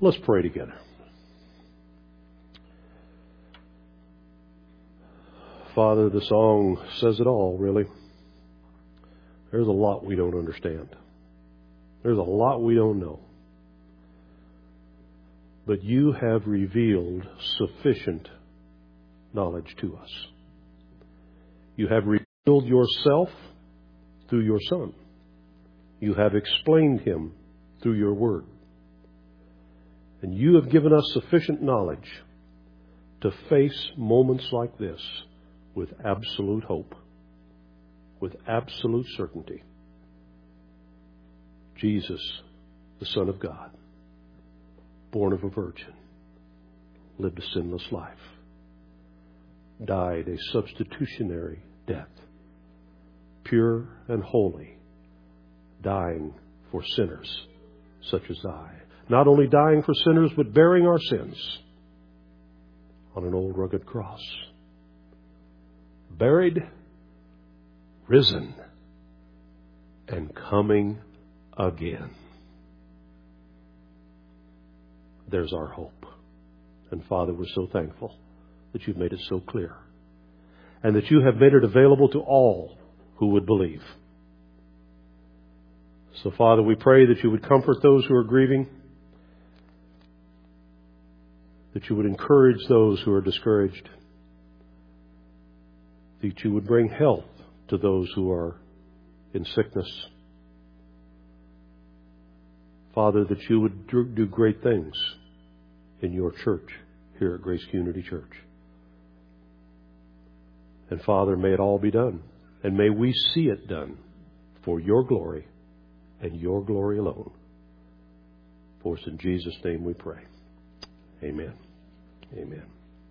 Let's pray together. Father, the song says it all, really. There's a lot we don't understand. There's a lot we don't know. But you have revealed sufficient knowledge to us. You have revealed yourself through your Son. You have explained him through your word. And you have given us sufficient knowledge to face moments like this with absolute hope, with absolute certainty. Jesus, the Son of God, born of a virgin, lived a sinless life, died a substitutionary death, pure and holy, dying for sinners such as I. Not only dying for sinners, but bearing our sins on an old rugged cross. Buried, risen, and coming again. There's our hope. And Father, we're so thankful that you've made it so clear, and that you have made it available to all who would believe. So Father, we pray that you would comfort those who are grieving, that you would encourage those who are discouraged, that you would bring health to those who are in sickness. Father, that you would do great things in your church here at Grace Community Church. And Father, may it all be done. And may we see it done for your glory and your glory alone. For it's in Jesus' name we pray. Amen. Amen.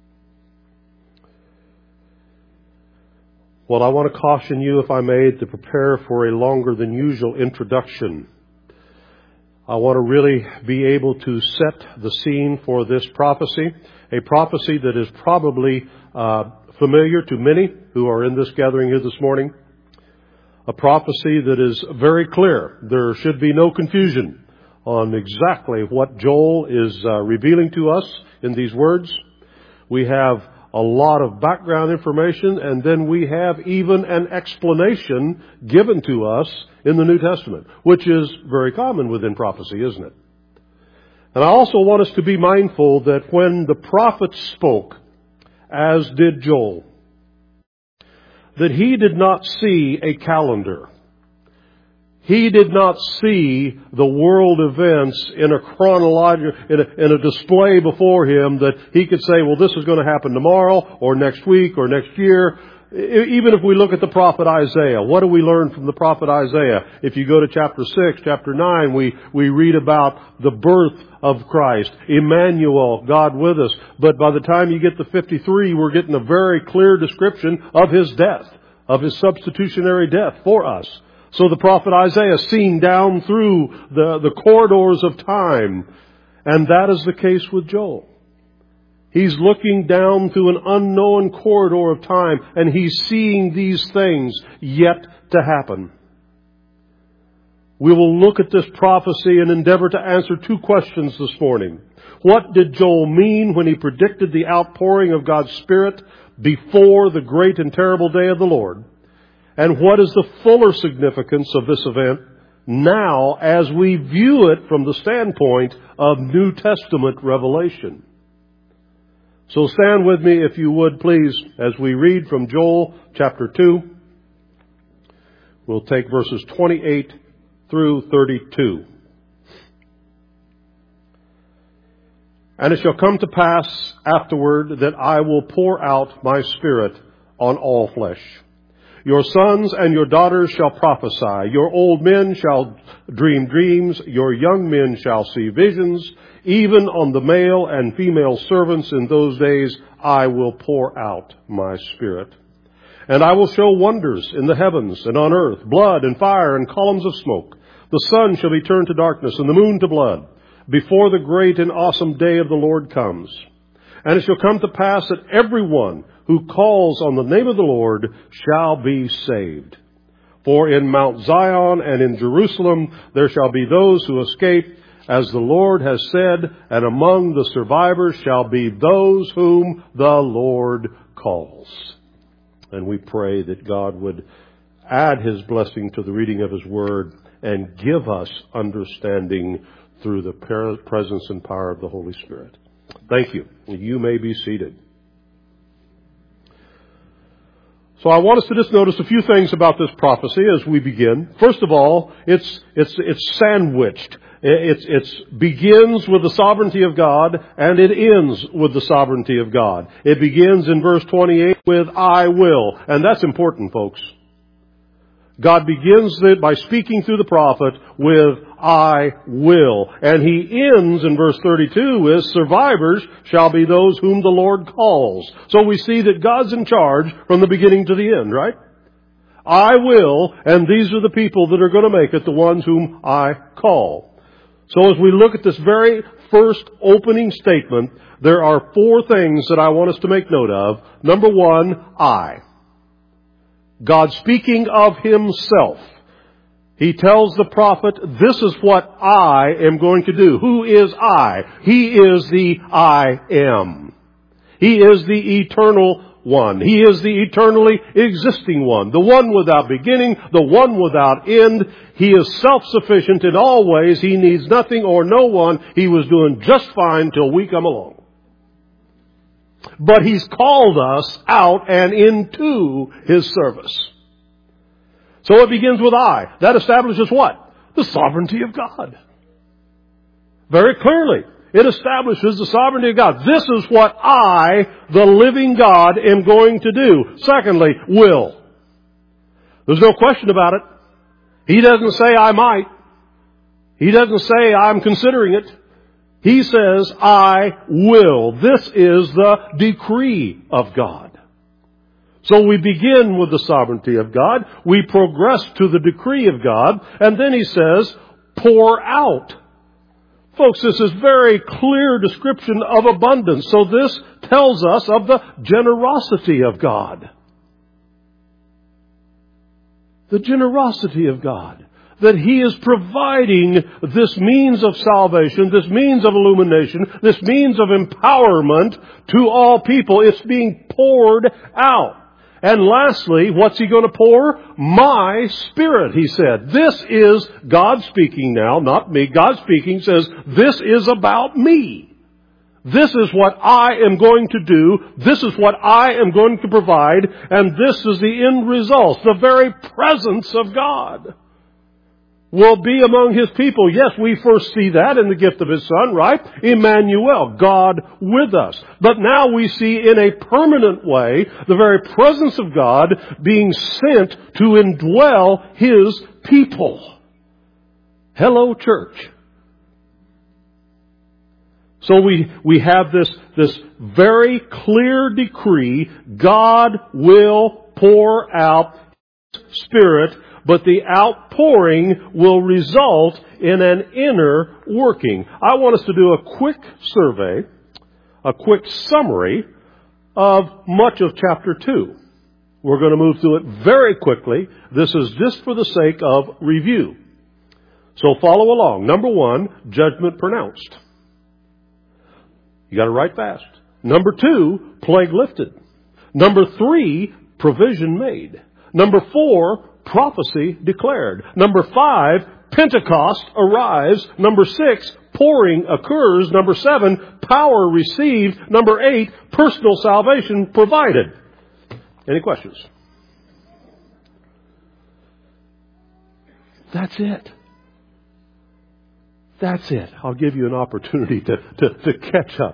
Well, I want to caution you, if I may, to prepare for a longer than usual introduction. I want to really be able to set the scene for this prophecy, a prophecy that is probably familiar to many who are in this gathering here this morning, a prophecy that is very clear. There should be no confusion on exactly what Joel is revealing to us in these words. We have a lot of background information, and then we have even an explanation given to us in the New Testament, which is very common within prophecy, isn't it? And I also want us to be mindful that when the prophet spoke, as did Joel, that he did not see a calendar. He did not see the world events in a chronological, in a display before him that he could say, well, this is going to happen tomorrow or next week or next year. Even if we look at the prophet Isaiah, what do we learn from the prophet Isaiah? If you go to chapter 6, chapter 9, we read about the birth of Christ, Emmanuel, God with us. But by the time you get to 53, we're getting a very clear description of his death, of his substitutionary death for us. So the prophet Isaiah is seeing down through the corridors of time. And that is the case with Joel. He's looking down through an unknown corridor of time, and he's seeing these things yet to happen. We will look at this prophecy and endeavor to answer two questions this morning. What did Joel mean when he predicted the outpouring of God's Spirit before the great and terrible day of the Lord? And what is the fuller significance of this event now as we view it from the standpoint of New Testament revelation? So stand with me, if you would, please, as we read from Joel chapter 2. We'll take verses 28 through 32. And it shall come to pass afterward that I will pour out my Spirit on all flesh. Your sons and your daughters shall prophesy. Your old men shall dream dreams. Your young men shall see visions. Even on the male and female servants in those days I will pour out my Spirit. And I will show wonders in the heavens and on earth, blood and fire and columns of smoke. The sun shall be turned to darkness and the moon to blood, before the great and awesome day of the Lord comes. And it shall come to pass that everyone who calls on the name of the Lord shall be saved. For in Mount Zion and in Jerusalem there shall be those who escape, as the Lord has said, and among the survivors shall be those whom the Lord calls. And we pray that God would add His blessing to the reading of His Word and give us understanding through the presence and power of the Holy Spirit. Thank you. You may be seated. So I want us to just notice a few things about this prophecy as we begin. First of all, it's sandwiched. It begins with the sovereignty of God, and it ends with the sovereignty of God. It begins in verse 28 with, I will. And that's important, folks. God begins it by speaking through the prophet with, I will. And He ends in verse 32 with, survivors shall be those whom the Lord calls. So we see that God's in charge from the beginning to the end, right? I will, and these are the people that are going to make it, the ones whom I call. So as we look at this very first opening statement, there are 4 things that I want us to make note of. Number 1, I. God speaking of Himself. He tells the prophet, this is what I am going to do. Who is I? He is the I am. He is the eternal one. He is the eternally existing one. The one without beginning, the one without end. He is self-sufficient in all ways. He needs nothing or no one. He was doing just fine till we come along. But He's called us out and into His service. So it begins with I. That establishes what? The sovereignty of God. Very clearly, it establishes the sovereignty of God. This is what I, the living God, am going to do. Secondly, will. There's no question about it. He doesn't say I might. He doesn't say I'm considering it. He says, I will. This is the decree of God. So we begin with the sovereignty of God. We progress to the decree of God. And then He says, pour out. Folks, this is very clear description of abundance. So this tells us of the generosity of God. The generosity of God. That He is providing this means of salvation, this means of illumination, this means of empowerment to all people. It's being poured out. And lastly, what's He going to pour? My Spirit, He said. This is God speaking now, not me. God speaking says, this is about me. This is what I am going to do. This is what I am going to provide. And this is the end result. The very presence of God will be among His people. Yes, we first see that in the gift of His Son, right? Emmanuel, God with us. But now we see in a permanent way the very presence of God being sent to indwell His people. Hello, church. So we have this very clear decree. God will pour out His Spirit, but the outpouring will result in an inner working. I want us to do a quick survey, a quick summary of much of chapter 2. We're going to move through it very quickly. This is just for the sake of review. So follow along. Number 1, judgment pronounced. You got to write fast. Number 2, plague lifted. Number 3, provision made. Number 4, prophecy declared. Number 5, Pentecost arrives. Number 6, pouring occurs. Number 7, power received. Number 8, personal salvation provided. Any questions? That's it. That's it. I'll give you an opportunity to catch up.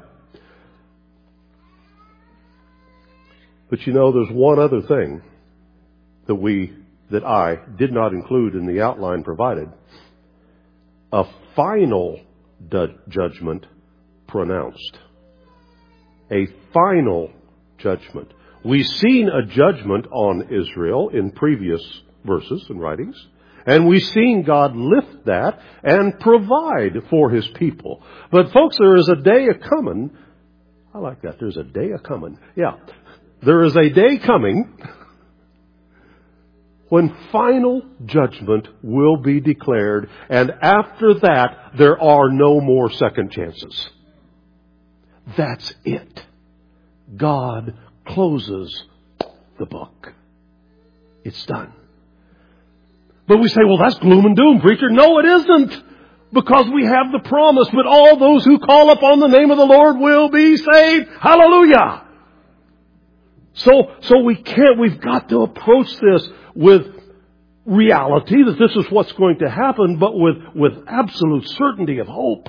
But you know, there's one other thing that I did not include in the outline provided. A final judgment pronounced. A final judgment. We've seen a judgment on Israel in previous verses and writings. And we've seen God lift that and provide for His people. But folks, there is a day a-coming. I like that. There's a day a-coming. Yeah. There is a day coming when final judgment will be declared, and after that, there are no more second chances. That's it. God closes the book. It's done. But we say, well, that's gloom and doom, preacher. No, it isn't. Because we have the promise, but all those who call upon the name of the Lord will be saved. Hallelujah! So we've got to approach this with reality that this is what's going to happen, but with absolute certainty of hope.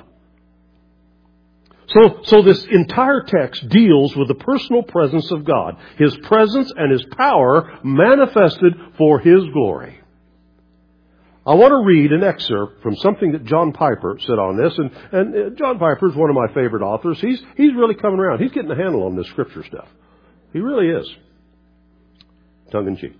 So this entire text deals with the personal presence of God, His presence and His power manifested for His glory. I want to read an excerpt from something that John Piper said on this, and John Piper is one of my favorite authors. He's really coming around. He's getting a handle on this scripture stuff. He really is. Tongue in cheek.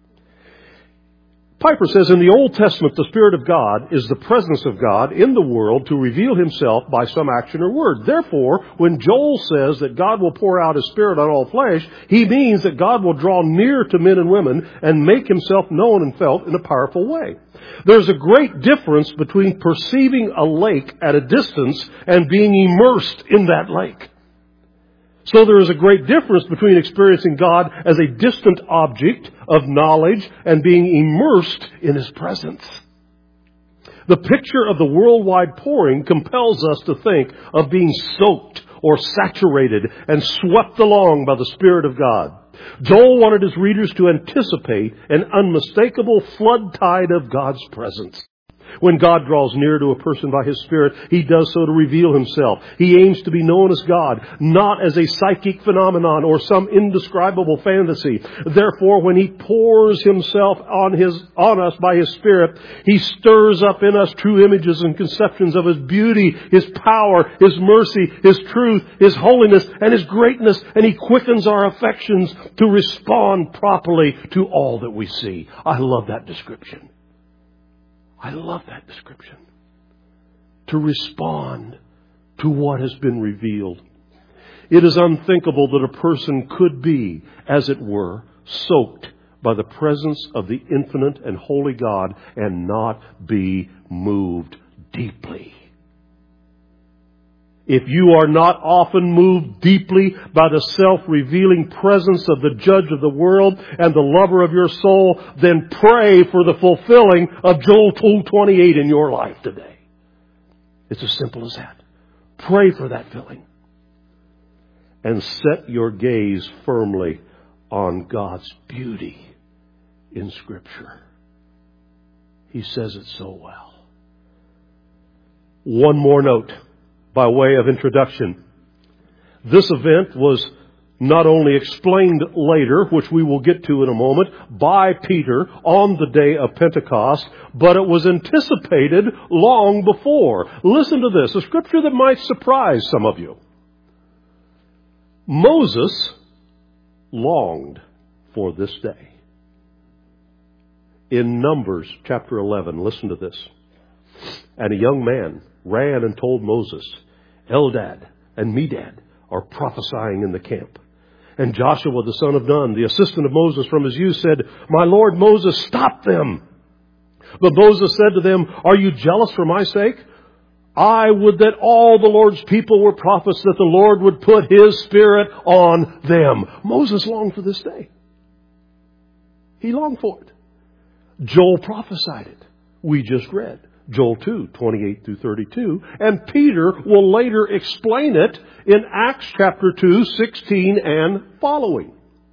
Piper says, in the Old Testament, the Spirit of God is the presence of God in the world to reveal Himself by some action or word. Therefore, when Joel says that God will pour out His Spirit on all flesh, he means that God will draw near to men and women and make Himself known and felt in a powerful way. There's a great difference between perceiving a lake at a distance and being immersed in that lake. So there is a great difference between experiencing God as a distant object of knowledge and being immersed in His presence. The picture of the worldwide pouring compels us to think of being soaked or saturated and swept along by the Spirit of God. Joel wanted his readers to anticipate an unmistakable flood tide of God's presence. When God draws near to a person by His Spirit, He does so to reveal Himself. He aims to be known as God, not as a psychic phenomenon or some indescribable fantasy. Therefore, when He pours Himself on us by His Spirit, He stirs up in us true images and conceptions of His beauty, His power, His mercy, His truth, His holiness, and His greatness, and He quickens our affections to respond properly to all that we see. I love that description. I love that description. To respond to what has been revealed. It is unthinkable that a person could be, as it were, soaked by the presence of the infinite and holy God and not be moved deeply. If you are not often moved deeply by the self-revealing presence of the Judge of the world and the lover of your soul, then pray for the fulfilling of Joel 2:28 in your life today. It's as simple as that. Pray for that filling. And set your gaze firmly on God's beauty in Scripture. He says it so well. One more note. By way of introduction. This event was not only explained later, which we will get to in a moment, by Peter on the day of Pentecost, but it was anticipated long before. Listen to this, a scripture that might surprise some of you. Moses longed for this day. In Numbers chapter 11, listen to this. And a young man ran and told Moses, Eldad and Medad are prophesying in the camp. And Joshua the son of Nun, the assistant of Moses from his youth, said, My Lord Moses, stop them. But Moses said to them, Are you jealous for my sake? I would that all the Lord's people were prophets, that the Lord would put His Spirit on them. Moses longed for this day. He longed for it. Joel prophesied it. We just read. Joel 2:28 through 32. And Peter will later explain it in Acts chapter 2, 16 and following.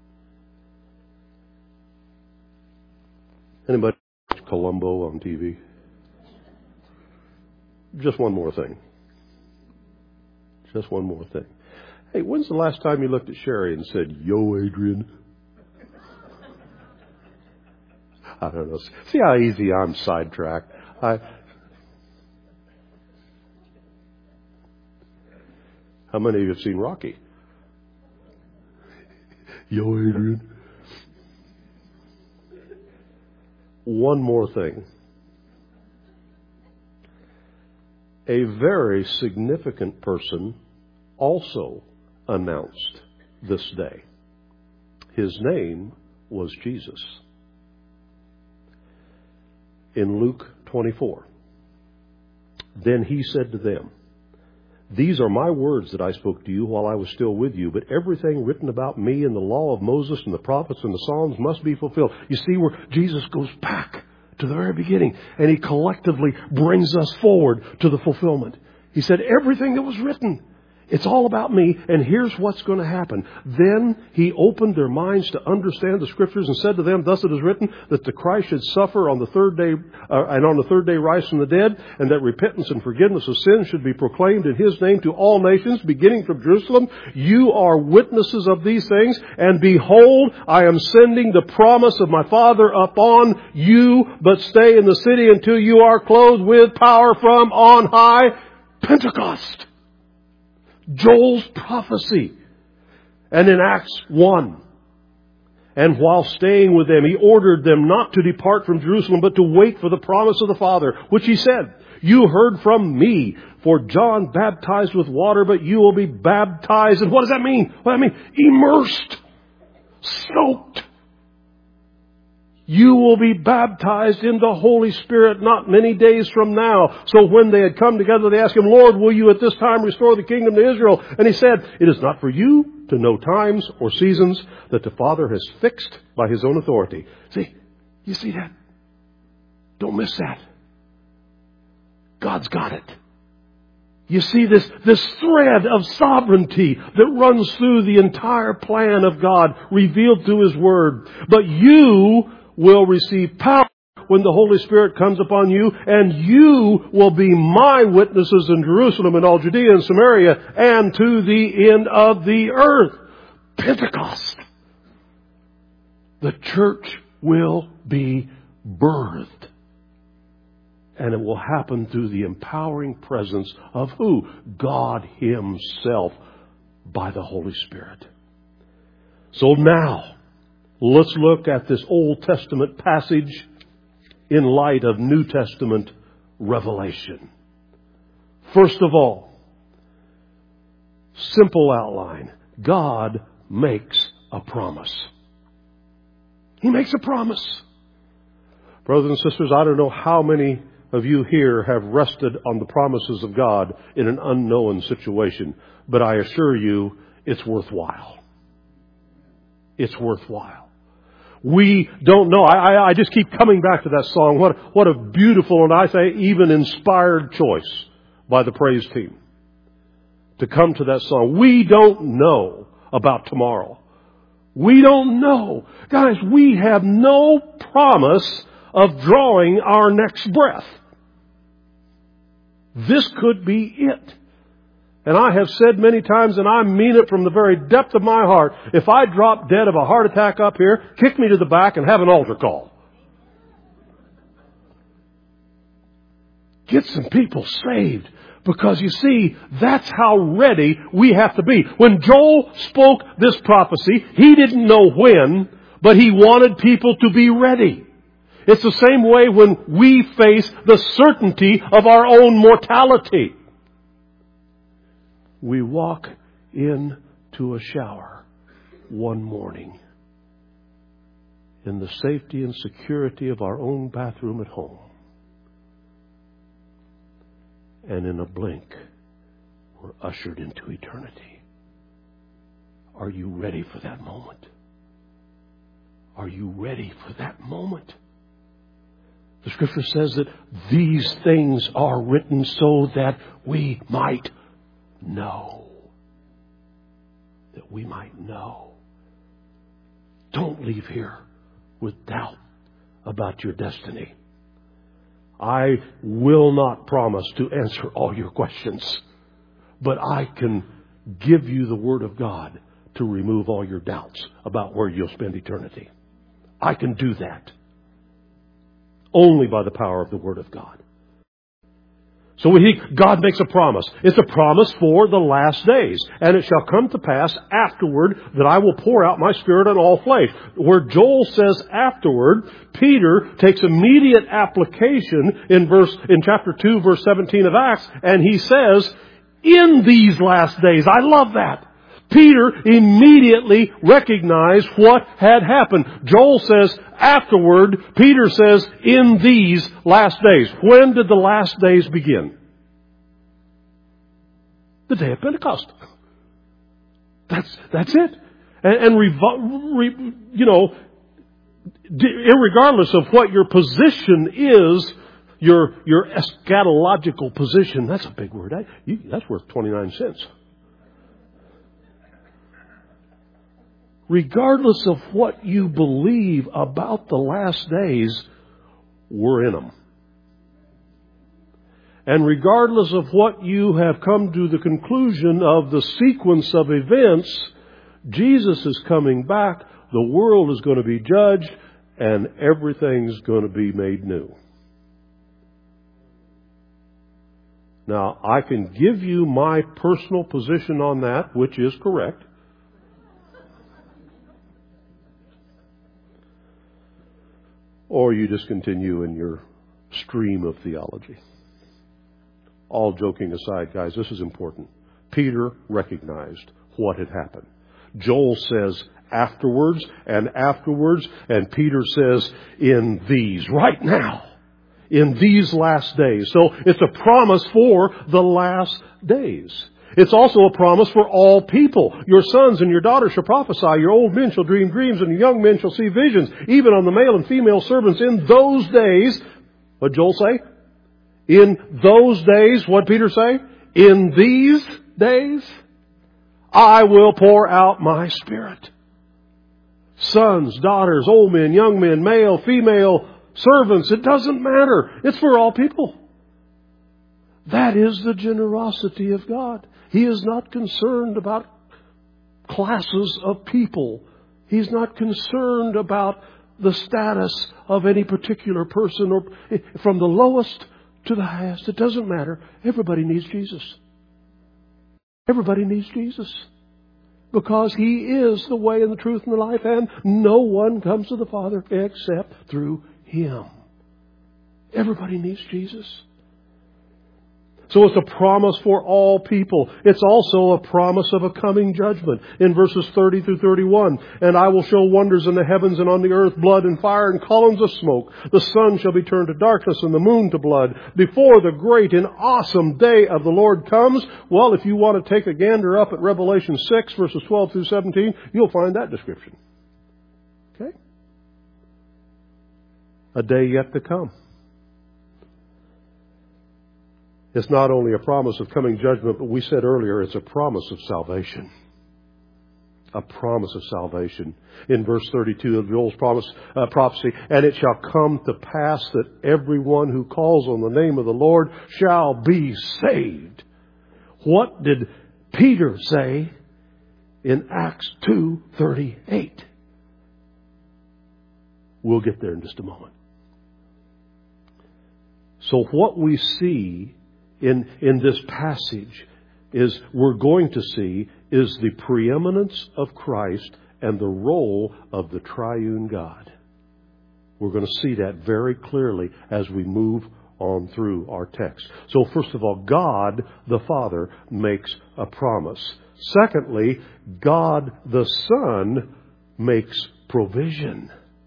Anybody watch Columbo on TV? Just one more thing. Just one more thing. Hey, when's the last time you looked at Sherry and said, Yo, Adrian? I don't know. See how easy I'm sidetracked? How many of you have seen Rocky? Yo, Adrian. One more thing. A very significant person also announced this day. His name was Jesus. in Luke 24. Then he said to them, "These are my words that I spoke to you while I was still with you, but everything written about me in the law of Moses and the prophets and the Psalms must be fulfilled." You see where Jesus goes back to the very beginning, and he collectively brings us forward to the fulfillment. He said, everything that was written, it's all about me, and here's what's going to happen. Then he opened their minds to understand the Scriptures and said to them, "Thus it is written that the Christ should suffer on the third day, and on the third day rise from the dead, and that repentance and forgiveness of sins should be proclaimed in His name to all nations, beginning from Jerusalem. You are witnesses of these things, and behold, I am sending the promise of my Father upon you, but stay in the city until you are clothed with power from on high." Pentecost. Joel's prophecy. And in Acts 1, "And while staying with them, he ordered them not to depart from Jerusalem, but to wait for the promise of the Father, which he said, 'You heard from me, for John baptized with water, but you will be baptized.'" And what does that mean? What does that mean? Immersed. Soaked. "You will be baptized in the Holy Spirit not many days from now." So when they had come together, they asked him, "Lord, will you at this time restore the kingdom to Israel?" And he said, "It is not for you to know times or seasons that the Father has fixed by His own authority." See, you see that? Don't miss that. God's got it. You see this thread of sovereignty that runs through the entire plan of God revealed through His Word. "But you will receive power when the Holy Spirit comes upon you, and you will be my witnesses in Jerusalem and all Judea and Samaria and to the end of the earth." Pentecost. The church will be birthed. And it will happen through the empowering presence of who? God Himself by the Holy Spirit. So now, let's look at this Old Testament passage in light of New Testament revelation. First of all, simple outline. God makes a promise. He makes a promise. Brothers and sisters, I don't know how many of you here have rested on the promises of God in an unknown situation, but I assure you it's worthwhile. It's worthwhile. We don't know. I just keep coming back to that song. What a beautiful, and I say even inspired choice by the praise team to come to that song. We don't know about tomorrow. We don't know. Guys, we have no promise of drawing our next breath. This could be it. And I have said many times, and I mean it from the very depth of my heart, if I drop dead of a heart attack up here, kick me to the back and have an altar call. Get some people saved. Because you see, that's how ready we have to be. When Joel spoke this prophecy, he didn't know when, but he wanted people to be ready. It's the same way when we face the certainty of our own mortality. We walk into a shower one morning in the safety and security of our own bathroom at home. And in a blink, we're ushered into eternity. Are you ready for that moment? Are you ready for that moment? The Scripture says that these things are written so that we might know. That we might know. Don't leave here with doubt about your destiny. I will not promise to answer all your questions, but I can give you the Word of God to remove all your doubts about where you'll spend eternity. I can do that only by the power of the Word of God. So God makes a promise. It's a promise for the last days. "And it shall come to pass afterward that I will pour out my Spirit on all flesh." Where Joel says afterward, Peter takes immediate application in chapter 2, verse 17 of Acts, and he says, in these last days. I love that. Peter immediately recognized what had happened. Joel says afterward, Peter says in these last days. When did the last days begin? The day of Pentecost. That's it. And irregardless of what your position is, your eschatological position, that's a big word. That's worth 29 cents. Regardless of what you believe about the last days, we're in them. And regardless of what you have come to the conclusion of the sequence of events, Jesus is coming back, the world is going to be judged, and everything's going to be made new. Now, I can give you my personal position on that, which is correct. Or you just continue in your stream of theology. All joking aside, guys, this is important. Peter recognized what had happened. Joel says afterwards, and Peter says in these, right now, in these last days. So it's a promise for the last days. It's also a promise for all people. Your sons and your daughters shall prophesy. Your old men shall dream dreams, and your young men shall see visions. Even on the male and female servants in those days. What Joel say? In those days, what Peter say? In these days, I will pour out my Spirit. Sons, daughters, old men, young men, male, female, servants. It doesn't matter. It's for all people. That is the generosity of God. He is not concerned about classes of people. He's not concerned about the status of any particular person, or from the lowest to the highest. It doesn't matter. Everybody needs Jesus. Everybody needs Jesus. Because He is the way and the truth and the life, and no one comes to the Father except through Him. Everybody needs Jesus. So it's a promise for all people. It's also a promise of a coming judgment. In verses 30 through 31, and I will show wonders in the heavens and on the earth, blood and fire and columns of smoke. The sun shall be turned to darkness and the moon to blood before the great and awesome day of the Lord comes. Well, if you want to take a gander up at Revelation 6, verses 12 through 17, you'll find that description. Okay? A day yet to come. It's not only a promise of coming judgment, but we said earlier, it's a promise of salvation. A promise of salvation. In verse 32 of Joel's prophecy, and it shall come to pass that everyone who calls on the name of the Lord shall be saved. What did Peter say in Acts 2:38? We'll get there in just a moment. So what we see in this passage we're going to see is the preeminence of Christ and the role of the triune God. We're going to see that very clearly as we move on through our text. So first of all, God the Father makes a promise. Secondly, God the Son makes provision.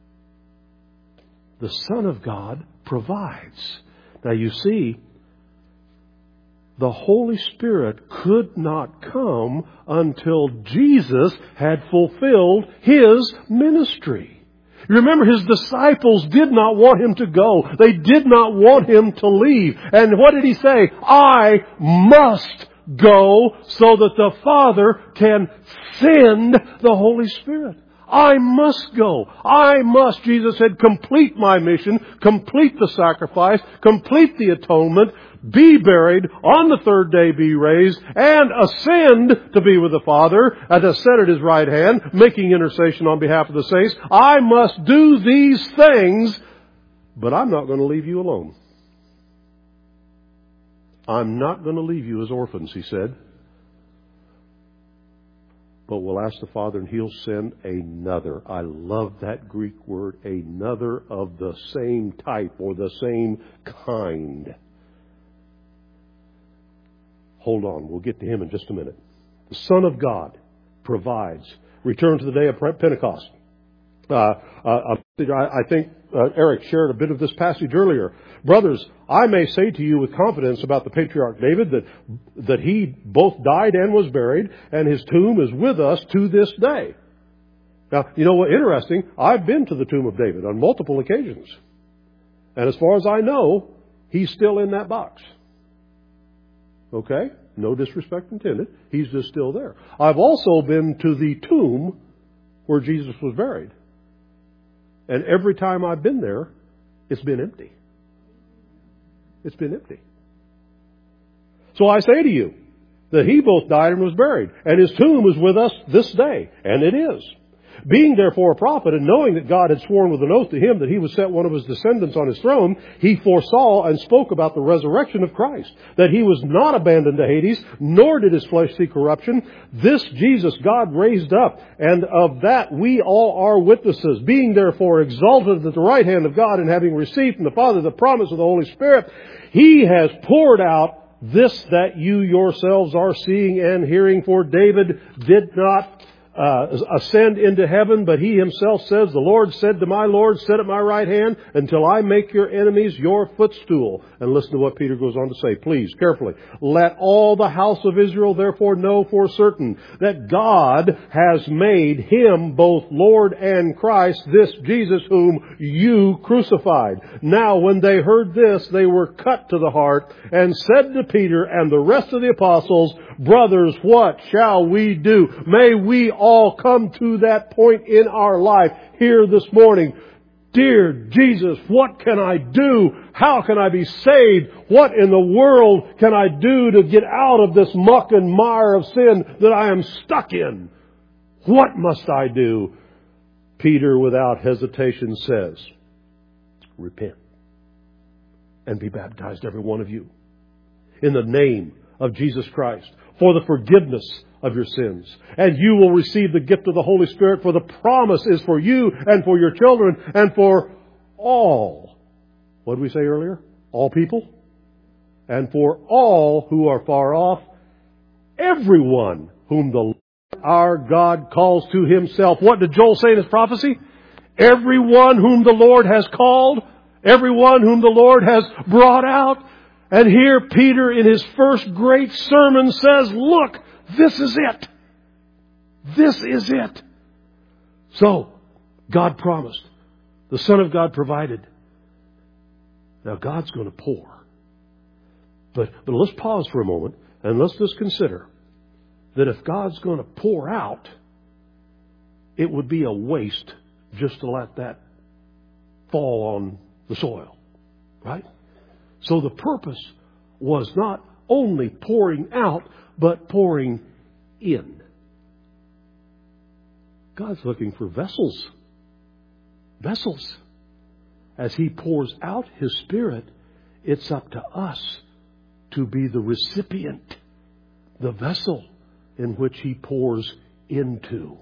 The Son of God provides. Now you see, the Holy Spirit could not come until Jesus had fulfilled His ministry. You remember, His disciples did not want Him to go. They did not want Him to leave. And what did He say? I must go so that the Father can send the Holy Spirit. I must go. I must, Jesus said, complete my mission, complete the sacrifice, complete the atonement, be buried, on the third day be raised, and ascend to be with the Father, and to sit at His right hand, making intercession on behalf of the saints. I must do these things, but I'm not going to leave you alone. I'm not going to leave you as orphans, He said. But we'll ask the Father and He'll send another. I love that Greek word, another of the same type or the same kind. Hold on, we'll get to Him in just a minute. The Son of God provides. Return to the day of Pentecost. I think Eric shared a bit of this passage earlier. Brothers, I may say to you with confidence about the patriarch David that he both died and was buried, and his tomb is with us to this day. Now, you know what? Interesting. I've been to the tomb of David on multiple occasions. And as far as I know, he's still in that box. Okay? No disrespect intended. He's just still there. I've also been to the tomb where Jesus was buried. And every time I've been there, it's been empty. It's been empty. So I say to you that he both died and was buried, and his tomb is with us this day, and it is. Being therefore a prophet, and knowing that God had sworn with an oath to him that he would set one of his descendants on his throne, he foresaw and spoke about the resurrection of Christ, that he was not abandoned to Hades, nor did his flesh see corruption. This Jesus God raised up, and of that we all are witnesses. Being therefore exalted at the right hand of God, and having received from the Father the promise of the Holy Spirit, he has poured out this that you yourselves are seeing and hearing. For David did not ascend into heaven, but he himself says, the Lord said to my Lord, sit at my right hand until I make your enemies your footstool. And listen to what Peter goes on to say, please, carefully. Let all the house of Israel therefore know for certain that God has made him both Lord and Christ, this Jesus whom you crucified. Now when they heard this, they were cut to the heart and said to Peter and the rest of the apostles, brothers, what shall we do? May we all come to that point in our life here this morning. Dear Jesus, what can I do? How can I be saved? What in the world can I do to get out of this muck and mire of sin that I am stuck in? What must I do? Peter, without hesitation, says, repent and be baptized, every one of you, in the name of Jesus Christ, for the forgiveness of your sins. And you will receive the gift of the Holy Spirit, for the promise is for you and for your children and for all. What did we say earlier? All people. And for all who are far off, everyone whom the Lord our God calls to himself. What did Joel say in his prophecy? Everyone whom the Lord has called, everyone whom the Lord has brought out. And here Peter in his first great sermon says, look, this is it. This is it. So, God promised. The Son of God provided. Now God's going to pour. But let's pause for a moment and let's just consider that if God's going to pour out, it would be a waste just to let that fall on the soil. Right? So the purpose was not only pouring out, but pouring in. God's looking for vessels. Vessels. As He pours out His Spirit, it's up to us to be the recipient, the vessel in which He pours into.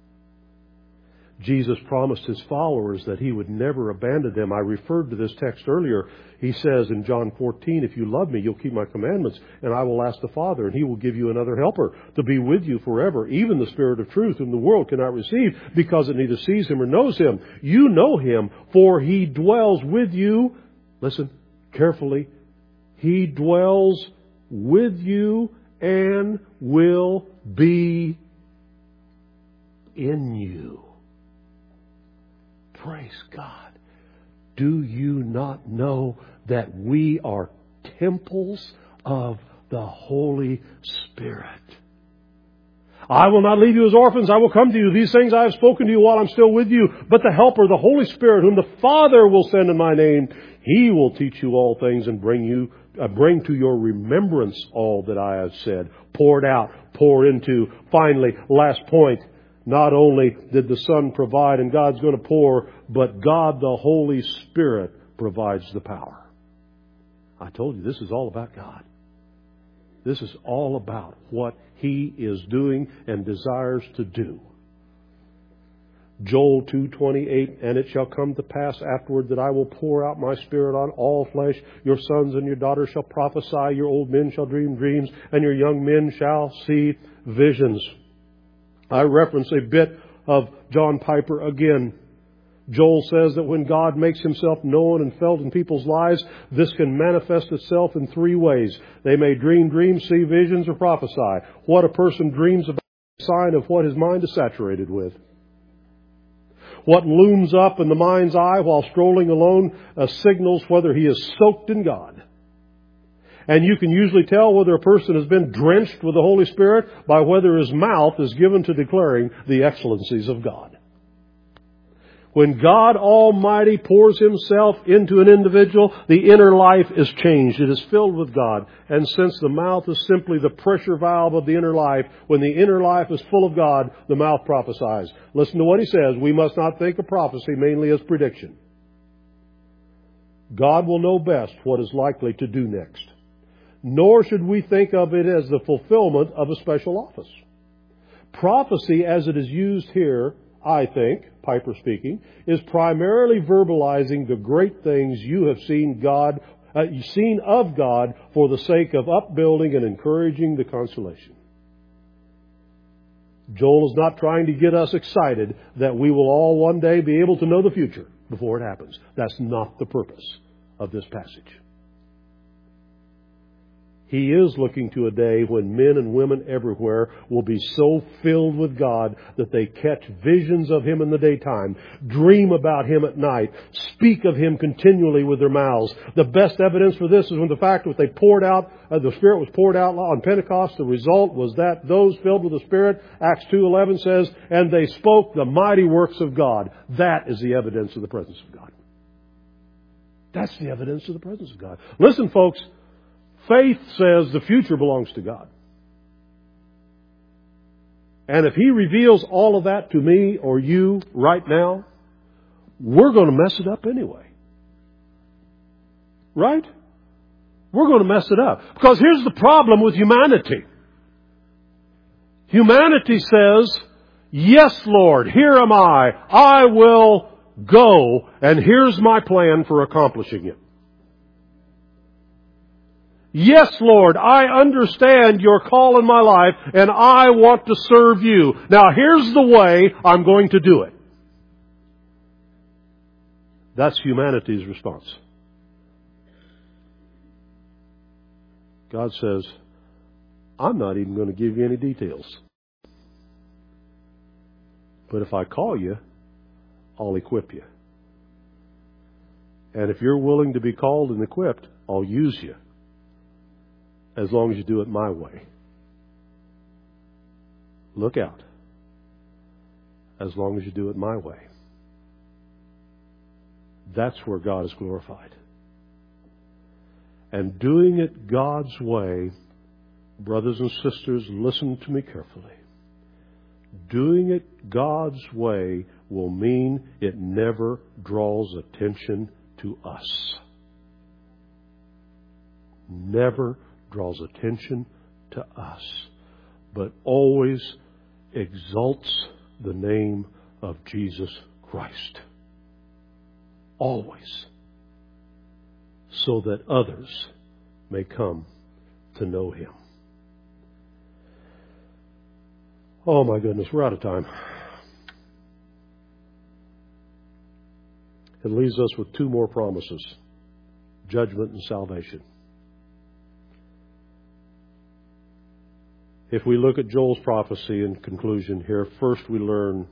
Jesus promised His followers that He would never abandon them. I referred to this text earlier. He says in John 14, if you love me, you'll keep my commandments, and I will ask the Father, and He will give you another helper to be with you forever, even the Spirit of truth, whom the world cannot receive, because it neither sees Him or knows Him. You know Him, for He dwells with you. Listen carefully. He dwells with you and will be in you. Praise God. Do you not know that we are temples of the Holy Spirit? I will not leave you as orphans. I will come to you. These things I have spoken to you while I'm still with you. But the Helper, the Holy Spirit, whom the Father will send in my name, He will teach you all things and bring to your remembrance all that I have said. Poured out, pour into. Finally, last point. Not only did the Son provide and God's going to pour, but God the Holy Spirit provides the power. I told you, this is all about God. This is all about what He is doing and desires to do. Joel 2:28, and it shall come to pass afterward that I will pour out my Spirit on all flesh. Your sons and your daughters shall prophesy, your old men shall dream dreams, and your young men shall see visions. I reference a bit of John Piper again. Joel says that when God makes Himself known and felt in people's lives, this can manifest itself in three ways. They may dream dreams, see visions, or prophesy. What a person dreams about is a sign of what his mind is saturated with. What looms up in the mind's eye while strolling alone signals whether he is soaked in God. And you can usually tell whether a person has been drenched with the Holy Spirit by whether his mouth is given to declaring the excellencies of God. When God Almighty pours Himself into an individual, the inner life is changed. It is filled with God. And since the mouth is simply the pressure valve of the inner life, when the inner life is full of God, the mouth prophesies. Listen to what he says. We must not think of prophecy mainly as prediction. God will know best what is likely to do next. Nor should we think of it as the fulfillment of a special office. Prophecy, as it is used here, I think, Piper speaking, is primarily verbalizing the great things you have seen of God for the sake of upbuilding and encouraging the consolation. Joel is not trying to get us excited that we will all one day be able to know the future before it happens. That's not the purpose of this passage. He is looking to a day when men and women everywhere will be so filled with God that they catch visions of Him in the daytime, dream about Him at night, speak of Him continually with their mouths. The best evidence for this is when the fact that they poured out, the Spirit was poured out on Pentecost. The result was that those filled with the Spirit, Acts 2:11 says, and they spoke the mighty works of God. That is the evidence of the presence of God. That's the evidence of the presence of God. Listen, folks. Faith says the future belongs to God. And if He reveals all of that to me or you right now, we're going to mess it up anyway. Right? We're going to mess it up. Because here's the problem with humanity. Humanity says, yes, Lord, here am I. I will go, and here's my plan for accomplishing it. Yes, Lord, I understand your call in my life, and I want to serve you. Now, here's the way I'm going to do it. That's humanity's response. God says, I'm not even going to give you any details. But if I call you, I'll equip you. And if you're willing to be called and equipped, I'll use you. As long as you do it my way. Look out. As long as you do it my way. That's where God is glorified. And doing it God's way, brothers and sisters, listen to me carefully. Doing it God's way will mean it never draws attention to us. Never draws attention to us, but always exalts the name of Jesus Christ. Always. So that others may come to know Him. Oh my goodness, we're out of time. It leaves us with two more promises. Judgment and salvation. If we look at Joel's prophecy in conclusion here, first we learn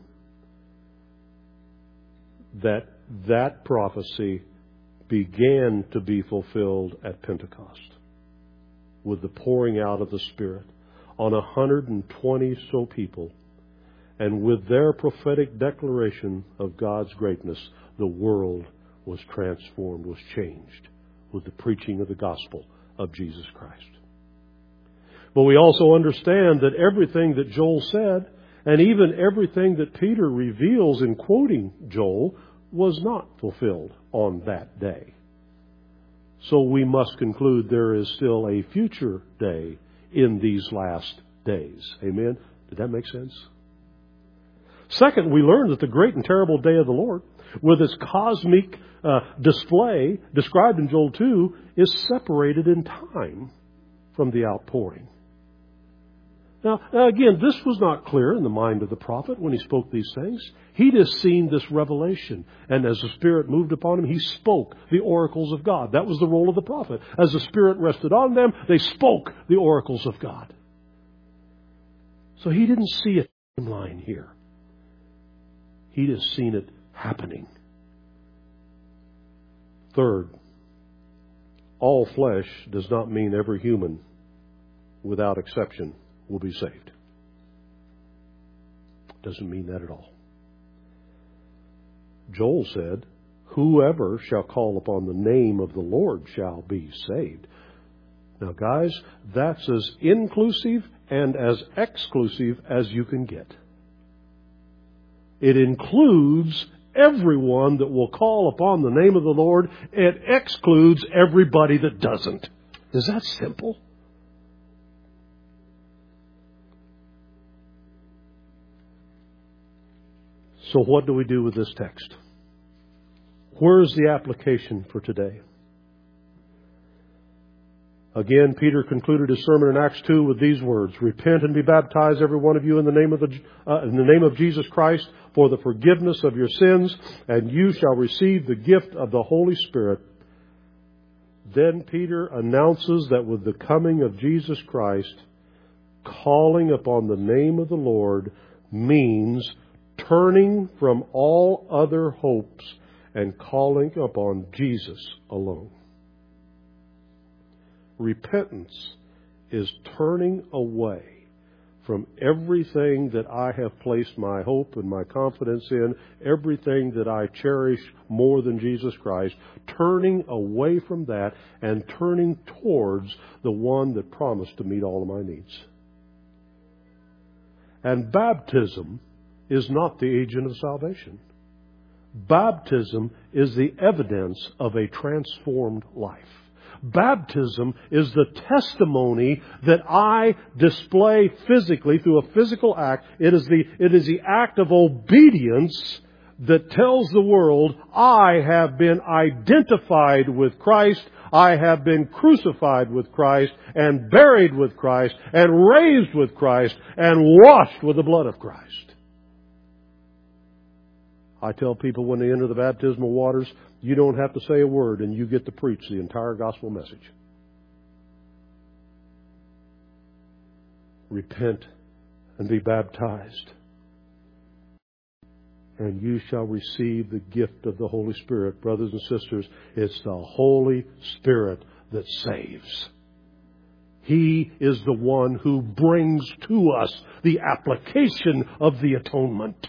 that that prophecy began to be fulfilled at Pentecost with the pouring out of the Spirit on 120 so people. And with their prophetic declaration of God's greatness, the world was transformed, was changed with the preaching of the gospel of Jesus Christ. But we also understand that everything that Joel said, and even everything that Peter reveals in quoting Joel, was not fulfilled on that day. So we must conclude there is still a future day in these last days. Amen? Did that make sense? Second, we learn that the great and terrible day of the Lord, with its cosmic display described in Joel 2, is separated in time from the outpouring. Now, again, this was not clear in the mind of the prophet when he spoke these things. He'd just seen this revelation. And as the Spirit moved upon him, he spoke the oracles of God. That was the role of the prophet. As the Spirit rested on them, they spoke the oracles of God. So he didn't see a timeline here. He just seen it happening. Third, all flesh does not mean every human, without exception, will be saved. Doesn't mean that at all. Joel said, whoever shall call upon the name of the Lord shall be saved. Now, guys, that's as inclusive and as exclusive as you can get. It includes everyone that will call upon the name of the Lord. It excludes everybody that doesn't. Is that simple? So what do we do with this text? Where's the application for today? Again, Peter concluded his sermon in Acts 2 with these words: "Repent and be baptized, every one of you, in the name of Jesus Christ, for the forgiveness of your sins, and you shall receive the gift of the Holy Spirit." Then Peter announces that with the coming of Jesus Christ, calling upon the name of the Lord means turning from all other hopes and calling upon Jesus alone. Repentance is turning away from everything that I have placed my hope and my confidence in, everything that I cherish more than Jesus Christ, turning away from that and turning towards the one that promised to meet all of my needs. And baptism is not the agent of salvation. Baptism is the evidence of a transformed life. Baptism is the testimony that I display physically through a physical act. It is the act of obedience that tells the world, I have been identified with Christ, I have been crucified with Christ, and buried with Christ, and raised with Christ, and washed with the blood of Christ. I tell people when they enter the baptismal waters, you don't have to say a word and you get to preach the entire gospel message. Repent and be baptized, and you shall receive the gift of the Holy Spirit. Brothers and sisters, it's the Holy Spirit that saves. He is the one who brings to us the application of the atonement.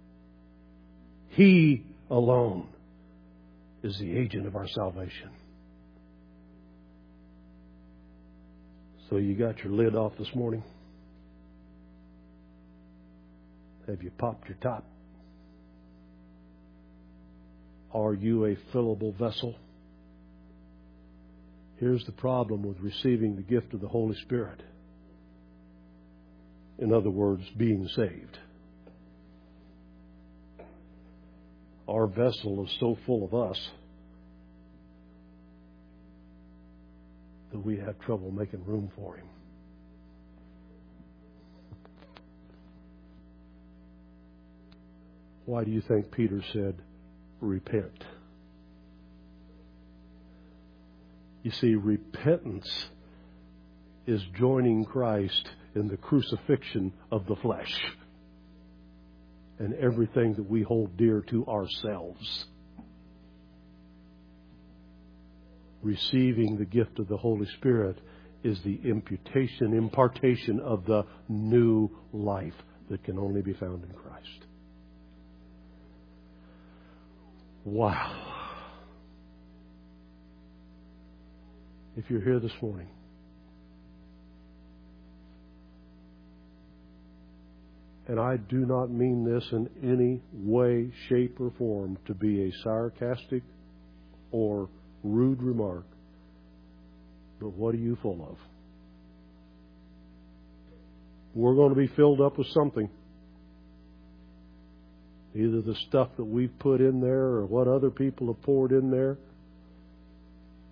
He alone is the agent of our salvation. So you got your lid off this morning? Have you popped your top? Are you a fillable vessel? Here's the problem with receiving the gift of the Holy Spirit. In other words, being saved. Our vessel is so full of us that we have trouble making room for Him. Why do you think Peter said, repent? You see, repentance is joining Christ in the crucifixion of the flesh and everything that we hold dear to ourselves. Receiving the gift of the Holy Spirit is the impartation of the new life that can only be found in Christ. Wow. If you're here this morning and I do not mean this in any way, shape, or form to be a sarcastic or rude remark, but what are you full of? We're going to be filled up with something. Either the stuff that we've put in there or what other people have poured in there,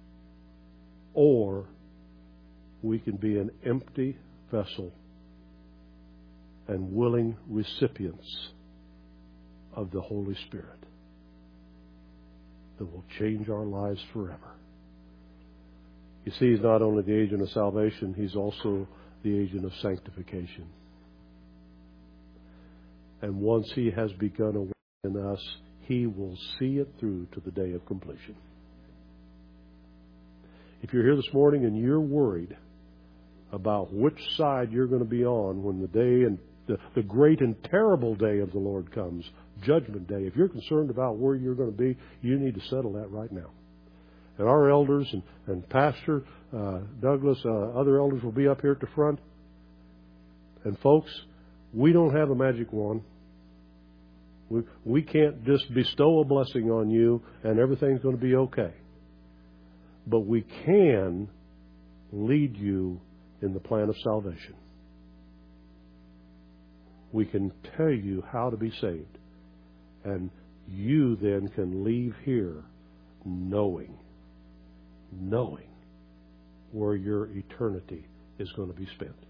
or we can be an empty vessel and willing recipients of the Holy Spirit that will change our lives forever. You see, He's not only the agent of salvation, He's also the agent of sanctification. And once He has begun a work in us, He will see it through to the day of completion. If you're here this morning and you're worried about which side you're going to be on when the day and the great and terrible day of the Lord comes, Judgment Day, if you're concerned about where you're going to be, you need to settle that right now. And our elders and Pastor Douglas, other elders will be up here at the front. And folks, we don't have a magic wand. We can't just bestow a blessing on you and everything's going to be okay. But we can lead you in the plan of salvation. We can tell you how to be saved. And you then can leave here knowing where your eternity is going to be spent.